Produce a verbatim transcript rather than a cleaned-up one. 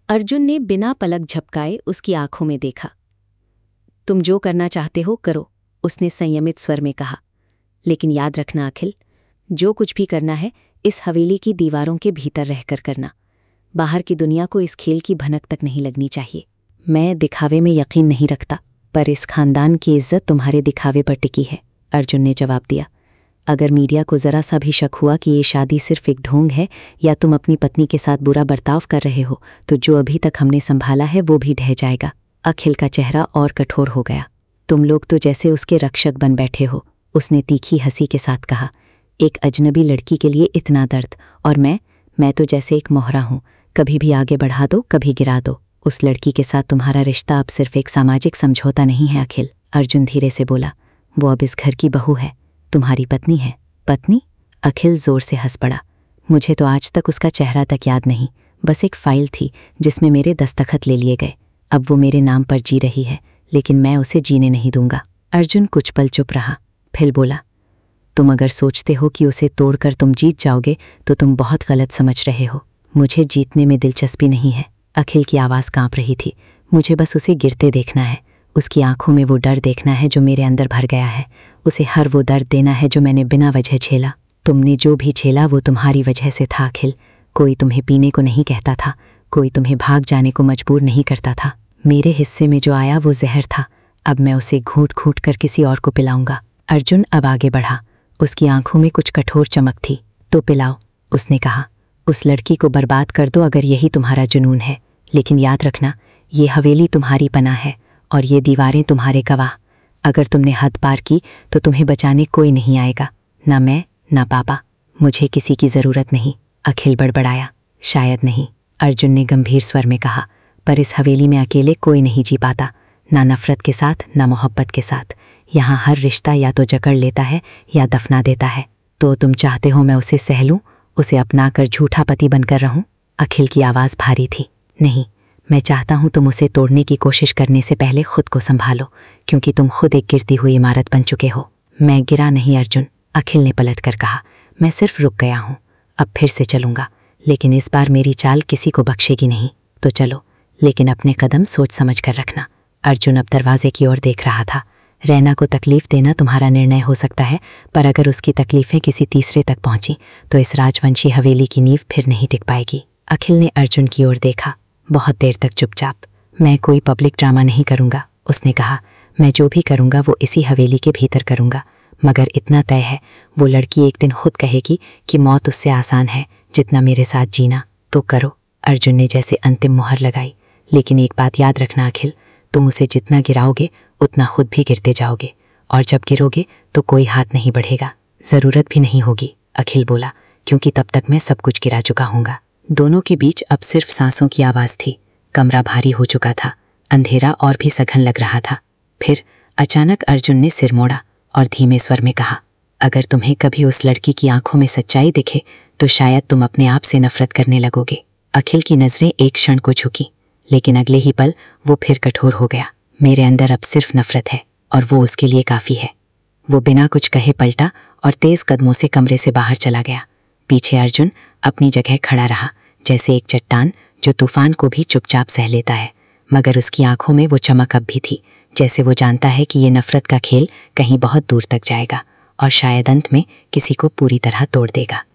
अर्जुन ने बिना पलक झपकाए उसकी आंखों में देखा। तुम जो करना चाहते हो करो, उसने संयमित स्वर में कहा। लेकिन याद रखना अखिल, जो कुछ भी करना है इस हवेली की दीवारों के भीतर रहकर करना। बाहर की दुनिया को इस खेल की भनक तक नहीं लगनी चाहिए। मैं दिखावे में यकीन नहीं रखता, पर इस खानदान की इज्जत तुम्हारे दिखावे पर टिकी है, अर्जुन ने जवाब दिया। अगर मीडिया को ज़रा सा भी शक हुआ कि ये शादी सिर्फ एक ढोंग है या तुम अपनी पत्नी के साथ बुरा बर्ताव कर रहे हो, तो जो अभी तक हमने संभाला है वो भी ढह जाएगा। अखिल का चेहरा और कठोर हो गया। तुम लोग तो जैसे उसके रक्षक बन बैठे हो, उसने तीखी हंसी के साथ कहा। एक अजनबी लड़की के लिए इतना दर्द, और मैं मैं तो जैसे एक मोहरा हूँ, कभी भी आगे बढ़ा दो कभी गिरा दो। उस लड़की के साथ तुम्हारा रिश्ता अब सिर्फ एक सामाजिक समझौता नहीं है अखिल, अर्जुन धीरे से बोला। वो अब इस घर की बहू है, तुम्हारी पत्नी है। पत्नी? अखिल जोर से हंस पड़ा। मुझे तो आज तक उसका चेहरा तक याद नहीं, बस एक फाइल थी जिसमें मेरे दस्तखत ले लिए गए। अब वो मेरे नाम पर जी रही है, लेकिन मैं उसे जीने नहीं दूंगा। अर्जुन कुछ पल चुप रहा, फिर बोला, तुम अगर सोचते हो कि उसे तोड़कर तुम जीत जाओगे तो तुम बहुत गलत समझ रहे हो। मुझे जीतने में दिलचस्पी नहीं है। अखिल की आवाज़ कांप रही थी। मुझे बस उसे गिरते देखना है, उसकी आंखों में वो डर देखना है जो मेरे अंदर भर गया है, उसे हर वो दर्द देना है जो मैंने बिना वजह झेला। तुमने जो भी झेला वो तुम्हारी वजह से था अखिल। कोई तुम्हें पीने को नहीं कहता था, कोई तुम्हें भाग जाने को मजबूर नहीं करता था। मेरे हिस्से में जो आया वो जहर था, अब मैं उसे घूट घूट कर किसी और को पिलाऊंगा। अर्जुन अब आगे बढ़ा, उसकी आंखों में कुछ कठोर चमक थी। तो पिलाओ, उसने कहा। उस लड़की को बर्बाद कर दो अगर यही तुम्हारा जुनून है, लेकिन याद रखना, ये हवेली तुम्हारी पनाह है और ये दीवारें तुम्हारे गवाह। अगर तुमने हद पार की तो तुम्हें बचाने कोई नहीं आएगा, ना मैं ना पापा। मुझे किसी की ज़रूरत नहीं, अखिल बड़बड़ाया। शायद नहीं, अर्जुन ने गंभीर स्वर में कहा, पर इस हवेली में अकेले कोई नहीं जी पाता, ना नफ़रत के साथ ना मोहब्बत के साथ। यहाँ हर रिश्ता या तो जकड़ लेता है या दफना देता है। तो तुम चाहते हो मैं उसे सह लूँ, उसे अपना कर झूठा पति बनकर रहूँ? अखिल की आवाज़ भारी थी। नहीं, मैं चाहता हूँ तुम उसे तोड़ने की कोशिश करने से पहले खुद को संभालो, क्योंकि तुम खुद एक गिरती हुई इमारत बन चुके हो। मैं गिरा नहीं अर्जुन, अखिल ने पलट कर कहा। मैं सिर्फ रुक गया हूँ, अब फिर से चलूँगा, लेकिन इस बार मेरी चाल किसी को बख्शेगी नहीं। तो चलो, लेकिन अपने कदम सोच समझ कर रखना। अर्जुन अब दरवाजे की ओर देख रहा था। रैना को तकलीफ देना तुम्हारा निर्णय हो सकता है, पर अगर उसकी तकलीफें किसी तीसरे तक पहुंची तो इस राजवंशी हवेली की नींव फिर नहीं टिक पाएगी। अखिल ने अर्जुन की ओर देखा, बहुत देर तक चुपचाप। मैं कोई पब्लिक ड्रामा नहीं करूंगा, उसने कहा। मैं जो भी करूंगा वो इसी हवेली के भीतर करूंगा, मगर इतना तय है, वो लड़की एक दिन खुद कहेगी कि मौत उससे आसान है जितना मेरे साथ जीना। तो करो, अर्जुन ने जैसे अंतिम मुहर लगाई। लेकिन एक बात याद रखना अखिल, तुम उसे जितना गिराओगे उतना खुद भी गिरते जाओगे, और जब गिरोगे तो कोई हाथ नहीं बढ़ेगा, ज़रूरत भी नहीं होगी, अखिल बोला, क्योंकि तब तक मैं सब कुछ गिरा चुका हूँगा। दोनों के बीच अब सिर्फ सांसों की आवाज़ थी। कमरा भारी हो चुका था, अंधेरा और भी सघन लग रहा था। फिर अचानक अर्जुन ने सिर मोड़ा और धीमे स्वर में कहा, अगर तुम्हें कभी उस लड़की की आंखों में सच्चाई दिखे तो शायद तुम अपने आप से नफरत करने लगोगे। अखिल की नज़रें एक क्षण को झुकी, लेकिन अगले ही पल वो फिर कठोर हो गया। मेरे अंदर अब सिर्फ नफरत है और वो उसके लिए काफ़ी है। वो बिना कुछ कहे पलटा और तेज़ कदमों से कमरे से बाहर चला गया। पीछे अर्जुन अपनी जगह खड़ा रहा, जैसे एक चट्टान जो तूफान को भी चुपचाप सह लेता है, मगर उसकी आंखों में वो चमक अब भी थी, जैसे वो जानता है कि ये नफरत का खेल कहीं बहुत दूर तक जाएगा और शायद अंत में किसी को पूरी तरह तोड़ देगा।